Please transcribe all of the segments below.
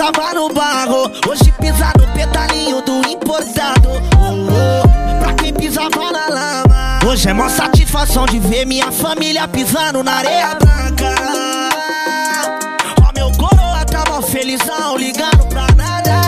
pisava no barro, hoje pisa no pedalinho do importado. Pra quem pisava na lama, hoje é mó satisfação de ver minha família pisando na areia branca. Ó, meu coroa tá mó felizão, ligando pra nada,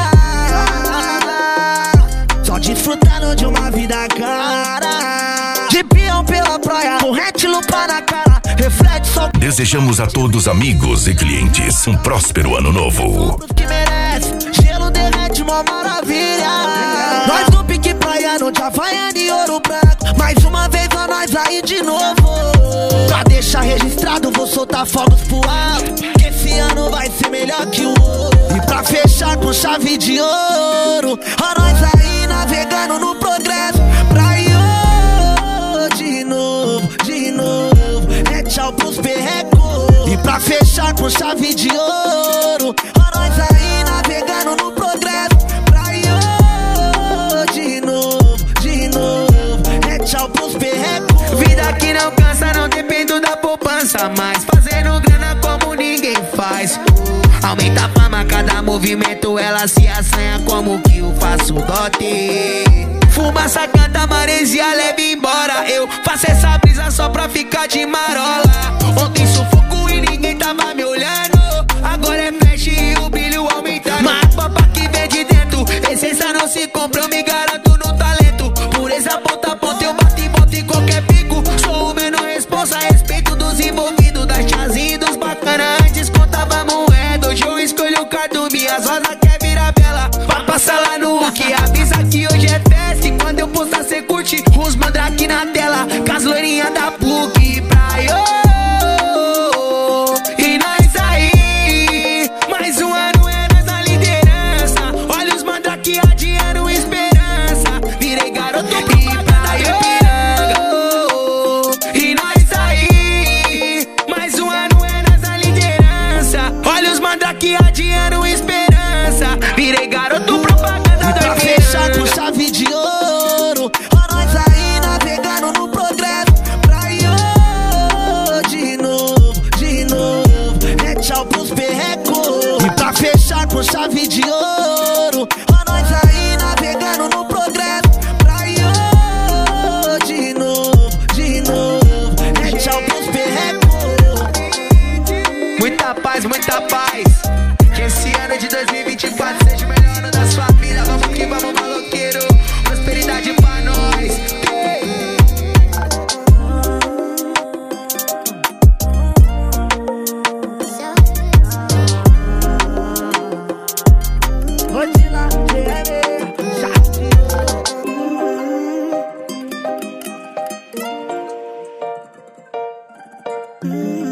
só desfrutando de uma vida cara. De peão pela praia, corrente, lupa na cara, reflete só. Desejamos a todos, amigos e clientes, um próspero ano novo. Que merece, gelo derrete, mó maravilha. Nós do pique praiano, de Havaiana e Ouro Branco, mais uma vez a nós aí de novo. Pra deixar registrado, vou soltar fogos pro alto, que esse ano vai ser melhor que o outro. E pra fechar com chave de ouro, a nós aí navegando no progresso. Praia de novo, é tchau pros perrecos. E pra fechar com chave de ouro, a nós aí navegando no progresso. Praia de novo, é tchau pros perrecos. Vida que não cansa, não dependo da poupança, mas fazendo grana como ninguém faz. Aumenta a fama, cada movimento ela se assanha como que eu faço dote. Fumaça canta, maresia leva embora. Eu faço essa brisa só pra ficar de marola. Ontem sufoco e ninguém tava me olhando, agora é flash e o brilho aumentando. Mas papa que vem de dentro, essência não se compra, eu me garanto no talento. Pureza ponta a ponta, eu bato e boto em qualquer pico. Sou o menor responsa, respeito dos envolvidos, das tiazinhas e dos bacana. Antes contava moeda, hoje eu escolho o cardo. Minhas rosas quer virar bela, pra passar lá no que avisa que hoje é festa. E quando eu postar cê curte, os mandrake na tela, com as loirinhas da PUC. Praia, e nós aí, mais um ano é nós na liderança. Olha os mandrake adiando esperança, virei garoto propaganda do Ipiranga. E nós aí, mais um ano é nós na liderança. Olha os mandrake adiando esperança, virei garoto propaganda do Ipiranga. Pra fechar com chave de ouro, a nós aí navegando no progresso. Praia de novo, é tchau pros perrecos. E pra fechar com chave de ouro, a nós aí navegando no progresso. Praia de novo, é tchau pros perrecos. Muita paz, que esse ano de 2024 seja o melhor ano da sua vida. Vamos que vamos, maloqueiro, prosperidade pra nós. Rotina, chato.